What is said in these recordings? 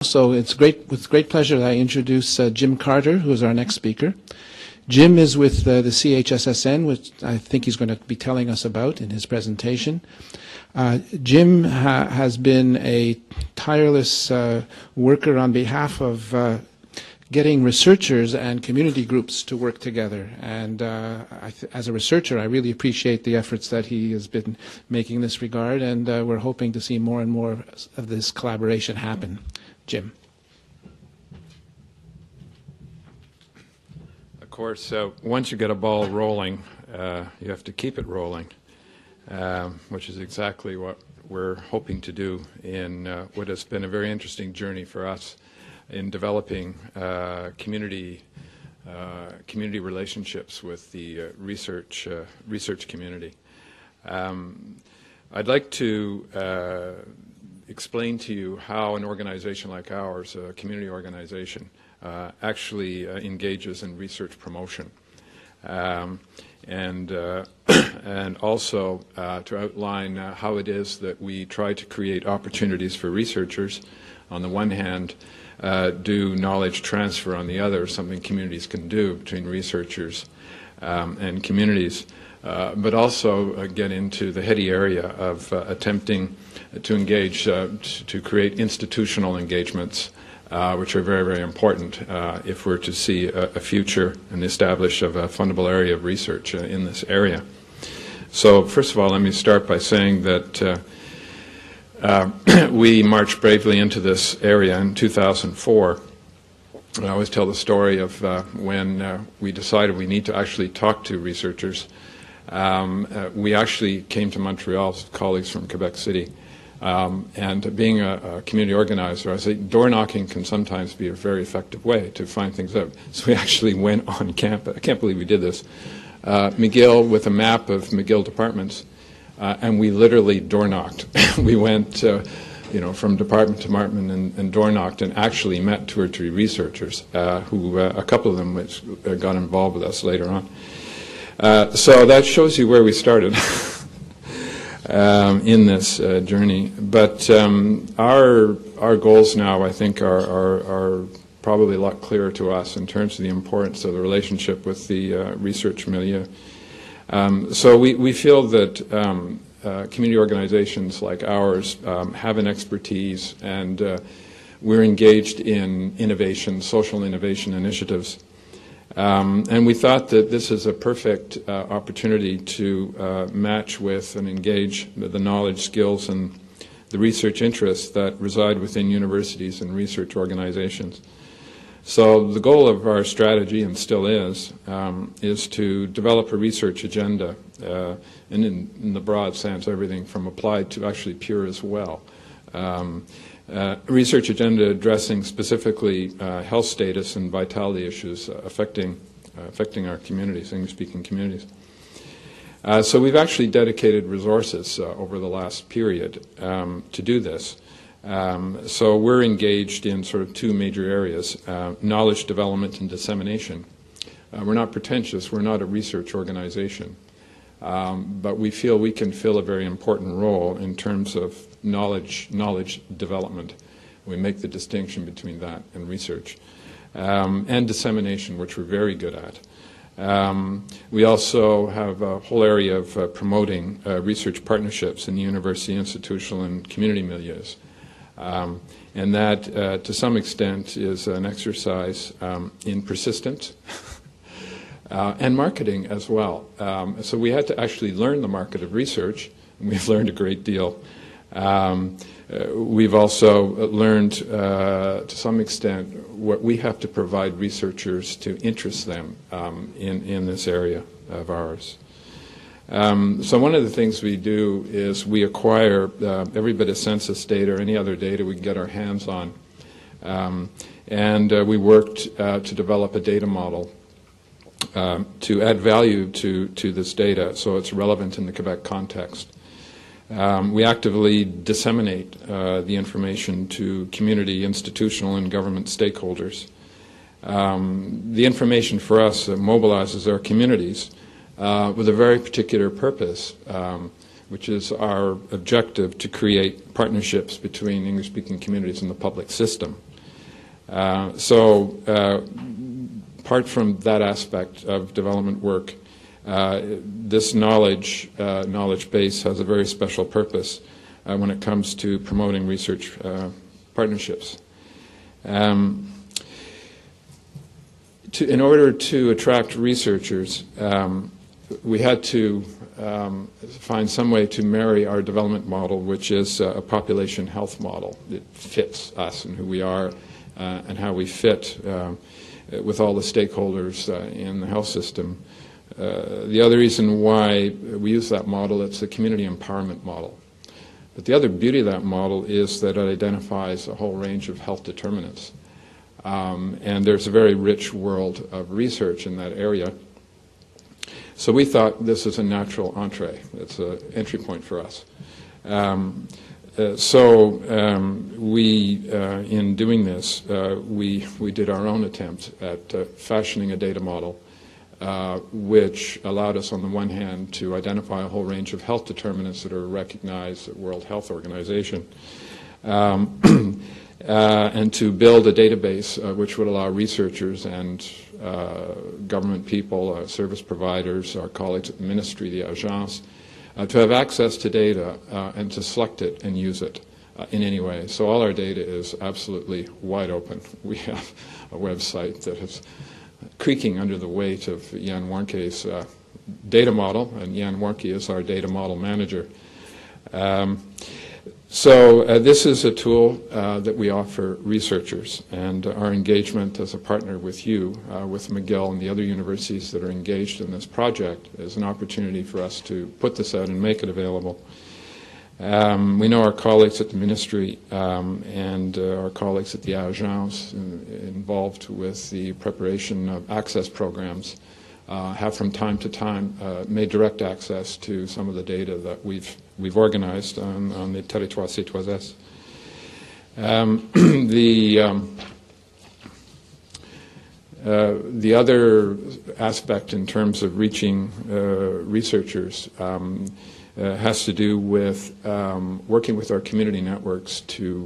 So it's with great pleasure that I introduce Jim Carter, who is our next speaker. Jim is with the CHSSN, which I think he's going to be telling us about in his presentation. Jim has been a tireless worker on behalf of getting researchers and community groups to work together. And as a researcher, I really appreciate the efforts that he has been making in this regard, and we're hoping to see more and more of this collaboration happen. Jim. Of course, once you get a ball rolling, you have to keep it rolling, which is exactly what we're hoping to do in what has been a very interesting journey for us in developing community relationships with the research community. I'd like to explain to you how an organization like ours, a community organization, actually engages in research promotion, and also to outline how it is that we try to create opportunities for researchers on the one hand, do knowledge transfer on the other, something communities can do between researchers and communities, but also get into the heady area of attempting to engage, to create institutional engagements, which are very, very important if we're to see a future and establish of a fundamental area of research in this area. So first of all, let me start by saying that we marched bravely into this area in 2004. I always tell the story of when we decided we need to actually talk to researchers. We actually came to Montreal with colleagues from Quebec City. And being a community organizer, I say door knocking can sometimes be a very effective way to find things out. So we actually went on campus. I can't believe we did this. McGill with a map of McGill departments. And we literally door knocked. We went, from department to department and door knocked, and actually met 2 or 3 researchers, who a couple of them which got involved with us later on. So that shows you where we started in this journey. But our goals now, I think, are probably a lot clearer to us in terms of the importance of the relationship with the research milieu. So we feel that community organizations like ours have an expertise, and we're engaged in innovation, social innovation initiatives. And we thought that this is a perfect opportunity to match with and engage the knowledge, skills, and the research interests that reside within universities and research organizations. So the goal of our strategy, and still is to develop a research agenda, and in the broad sense, everything from applied to actually pure as well. Research agenda addressing specifically health status and vitality issues affecting our communities, English-speaking communities. So we've actually dedicated resources over the last period to do this. So we're engaged in sort of 2 major areas, knowledge development and dissemination. We're not pretentious, we're not a research organization, but we feel we can fill a very important role in terms of knowledge development. We make the distinction between that and research. And dissemination, which we're very good at. We also have a whole area of promoting research partnerships in the university, institutional, and community milieus. And that, to some extent, is an exercise in persistence and marketing as well. So we had to actually learn the market of research, and we've learned a great deal. We've also learned, to some extent, what we have to provide researchers to interest them in this area of ours. So one of the things we do is we acquire every bit of census data or any other data we can get our hands on. And we worked to develop a data model to add value to this data so it's relevant in the Quebec context. We actively disseminate the information to community, institutional, and government stakeholders. The information for us mobilizes our communities with a very particular purpose, which is our objective to create partnerships between English-speaking communities and the public system. Apart from that aspect of development work, this knowledge base has a very special purpose when it comes to promoting research partnerships. In order to attract researchers, we had to find some way to marry our development model, which is a population health model. It fits us and who we are and how we fit with all the stakeholders in the health system. The other reason why we use that model, it's a community empowerment model. But the other beauty of that model is that it identifies a whole range of health determinants. And there's a very rich world of research in that area. So we thought this is a natural entree. It's an entry point for us. In doing this, we did our own attempt at fashioning a data model which allowed us, on the one hand, to identify a whole range of health determinants that are recognized at World Health Organization, and to build a database which would allow researchers and government people, service providers, our colleagues at the ministry, the agence, to have access to data and to select it and use it in any way. So all our data is absolutely wide open. We have a website that is creaking under the weight of Jan Warnke's data model, and Jan Warnke is our data model manager. This is a tool that we offer researchers, and our engagement as a partner with you, with McGill and the other universities that are engaged in this project, is an opportunity for us to put this out and make it available. We know our colleagues at the ministry and our colleagues at the agence involved with the preparation of access programs have from time to time made direct access to some of the data that we've organized on the Territoire C3S. The other aspect in terms of reaching researchers has to do with working with our community networks to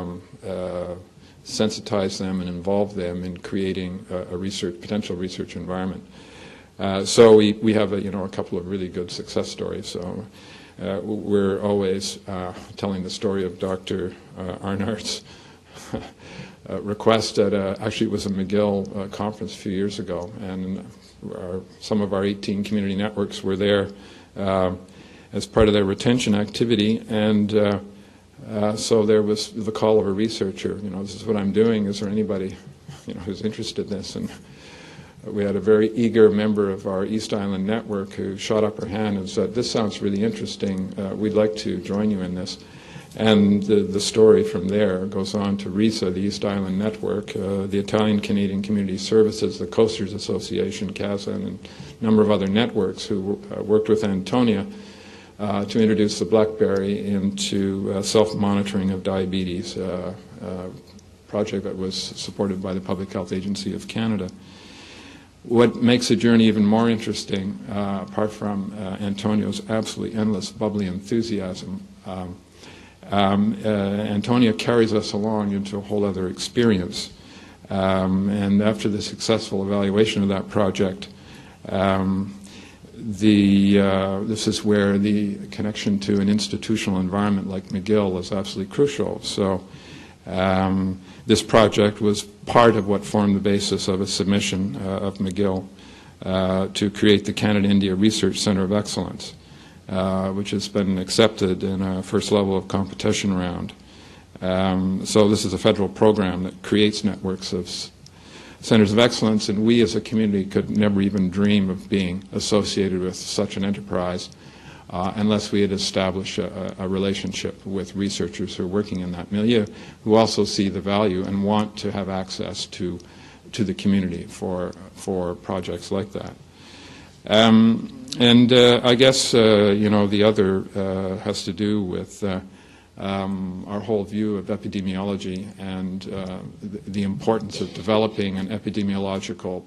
sensitize them and involve them in creating a potential research environment. So we have a couple of really good success stories. So we're always telling the story of Dr. Arnardt's request at actually it was a McGill conference a few years ago, and some of our 18 community networks were there as part of their retention activity, and so there was the call of a researcher. This is what I'm doing. Is there anybody, who's interested in this? And we had a very eager member of our East Island network who shot up her hand and said, "This sounds really interesting. We'd like to join you in this." And the story from there goes on to RISA, the East Island Network, the Italian Canadian Community Services, the Coasters Association, CASA, and a number of other networks who worked with Antonia to introduce the BlackBerry into self-monitoring of diabetes, a project that was supported by the Public Health Agency of Canada. What makes the journey even more interesting, apart from Antonio's absolutely endless, bubbly enthusiasm, Antonia carries us along into a whole other experience. And after the successful evaluation of that project, this is where the connection to an institutional environment like McGill is absolutely crucial. So this project was part of what formed the basis of a submission of McGill to create the Canada-India Research Centre of Excellence, which has been accepted in a first level of competition round. So this is a federal program that creates networks of centers of excellence, and we as a community could never even dream of being associated with such an enterprise unless we had established a relationship with researchers who are working in that milieu, who also see the value and want to have access to the community for projects like that. I guess the other has to do with our whole view of epidemiology and the importance of developing an epidemiological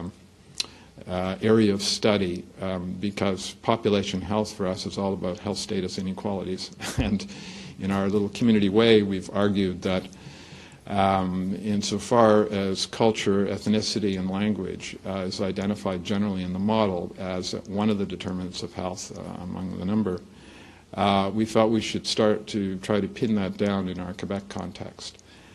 area of study, because population health for us is all about health status inequalities. And in our little community way, we've argued that insofar as culture, ethnicity, and language is identified generally in the model as one of the determinants of health among the number, we felt we should start to try to pin that down in our Quebec context.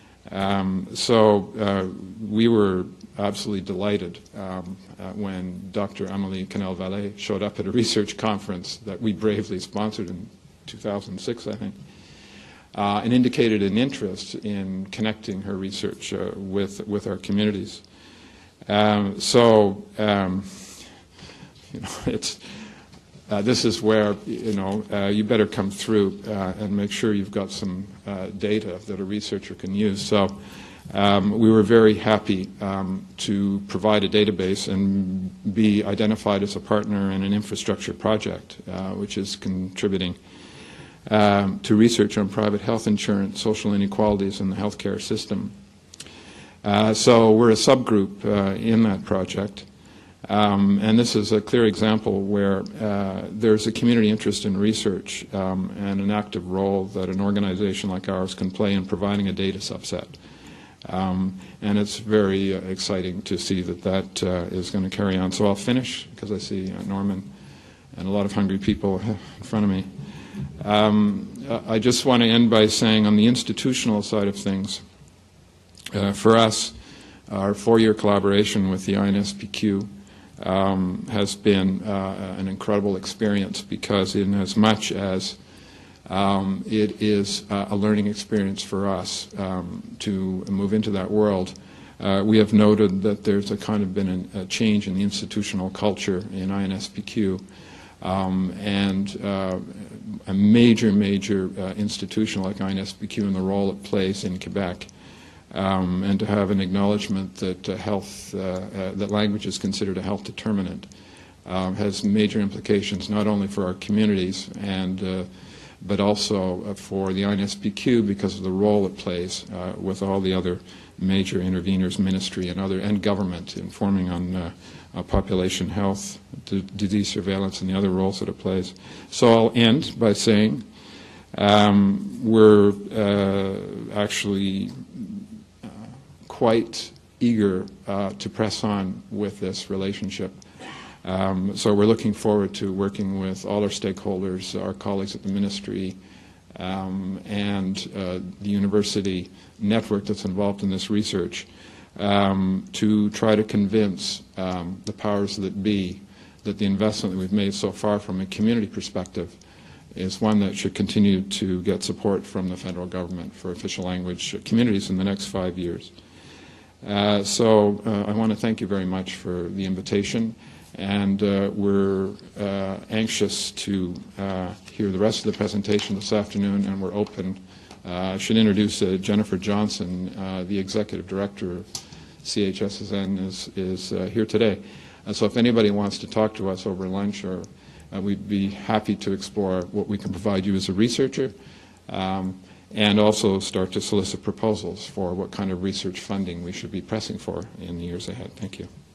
So we were absolutely delighted when Dr. Amélie Canel-Vallée showed up at a research conference that we bravely sponsored in 2006, I think, and indicated an interest in connecting her research with our communities. It's this is where you better come through and make sure you've got some data that a researcher can use. So we were very happy to provide a database and be identified as a partner in an infrastructure project, which is contributing to research on private health insurance, social inequalities in the healthcare system. So we're a subgroup in that project. And this is a clear example where there's a community interest in research and an active role that an organization like ours can play in providing a data subset. And it's very exciting to see that is going to carry on. So I'll finish, because I see Norman and a lot of hungry people in front of me. I just want to end by saying on the institutional side of things, for us, our 4-year collaboration with the INSPQ has been an incredible experience, because in as much as it is a learning experience for us to move into that world, we have noted that there's been a change in the institutional culture in INSPQ, and a major institution like INSPQ and the role it plays in Quebec. And to have an acknowledgement that that language is considered a health determinant has major implications not only for our communities but also for the INSPQ, because of the role it plays with all the other major interveners, ministry and government, informing on population health, disease surveillance, and the other roles that it plays. So I'll end by saying we're actually quite eager to press on with this relationship. So we're looking forward to working with all our stakeholders, our colleagues at the ministry, and the university network that's involved in this research, to try to convince the powers that be that the investment that we've made so far from a community perspective is one that should continue to get support from the federal government for official language communities in the next 5 years. So I want to thank you very much for the invitation, and we're anxious to hear the rest of the presentation this afternoon, and we're open. I should introduce Jennifer Johnson, the Executive Director of CHSSN, is here today. So if anybody wants to talk to us over lunch, or we'd be happy to explore what we can provide you as a researcher, and also start to solicit proposals for what kind of research funding we should be pressing for in the years ahead. Thank you.